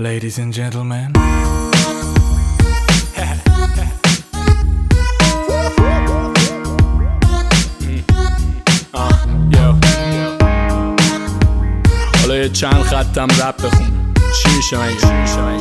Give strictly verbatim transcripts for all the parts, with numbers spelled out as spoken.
Ladies and gentlemen. حالا یه چند خطم رپ بخون. چی میشه مگه؟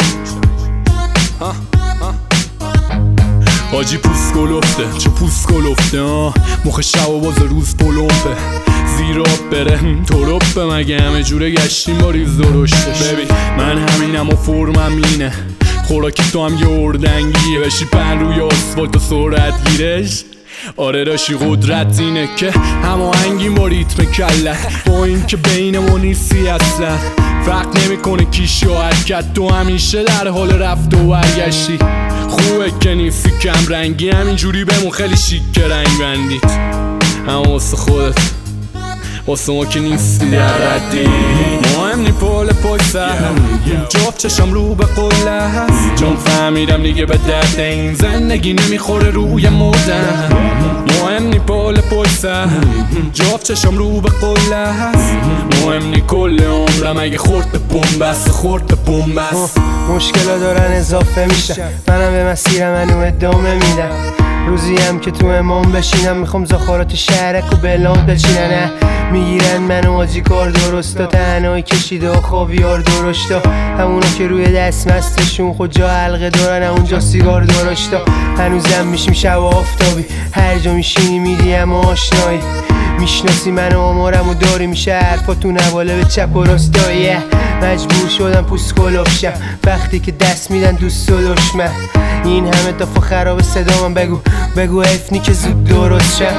حاجی پوست گلفته، چه پوست گلفته ها، مخ شب و باز روز پلومپه، زیر آب بره تروپه، مگه همه جوره گشتیم با ریز درشتش. ببین من همینم و فرمم اینه، خوراکی تو هم یه اردنگیه، بشی پن روی آسفالت و سرعت گیرش. آره داشی قدرت اینه که هماهنگیم با ریتم کلت، با این که بینمون نیستی اصلا، فرق نمیکنه کیش یا حرکت، تو همیشه در حال رفت و برگشتی. خوبه که نیستی کم رنگی، همینجوری بمون خیلی شیک که رنگ بندید، اما واسه خودت واسه ما که نیستی در ردی. مهم نی پول پای سر جفت چشم رو به قله هست، چون فهمیدم دیگه به درد این زندگی نمیخوره روی مردن. مهم نی پول پای سر جفت چشم رو به قله هست، مهم نی کل عمرم اگه خورد به بومبست خورد به بومبست. مشکلا دارن اضافه میشن، منم به مسیرم منو ادامه میدم. روزی هم که تو امام بشینم میخوام زخارات شهرک و بلام بچینن، میگیرن منو آجی کار درستا، تنهایی کشیده و خاویار درشتا، همونا که روی دست مستشون خود جا حلقه دارن، اونجا سیگار درشتا. هنوزم میشیم شب آفتابی، هر جا میشینی میدیم آشنایی، میشناسی منو آمارم و داری میشه حرفاتون حواله به چپ و راستایی. مجبور شدم پوست کلافشم وقتی که دست میدن دوست و دشمن، این همه دفعه خراب صدا من بگو بگو حیف نی که زود درست شم.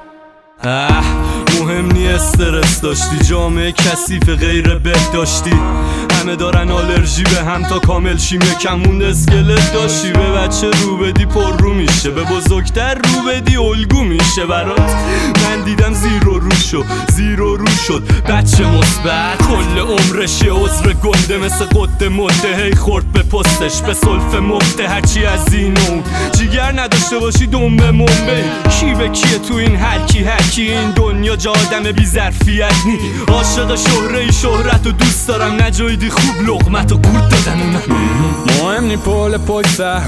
مهم نی استرس داشتی، جامعه کثیف غیر بهداشتی، همه دارن آلرژی به هم تا کامل شیم، یکم مون اسکلت داشتی. به بچه رو بدی پر رو میشه، به بزرگتر رو بدی الگو میشه برات. من دیدم زیرو رو شد زیرو رو شد بچه مثبت، کل عمرش یه عذر گنده مثل قد مده، هی خورد به پستش به سلف مفته، هرچی از این اون جیگر نداشته باشی دنبه منبه. کی به کیه تو این هرکی هرکی این دنیا جا آدم بی ظرفیت نی، عاشق شهره ای شهرت و دوست دارم نجایدی خوب لقمت و گورد دادن اونا. مهم نی پول پای سر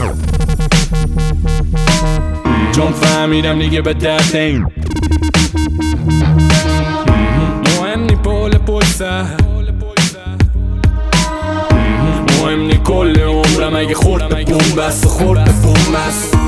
چون فهمیدم دیگه به درد این. مهم نی پول پای سر، مهم نی کل عمرم اگه خورد به بومبست خورد به بومبست.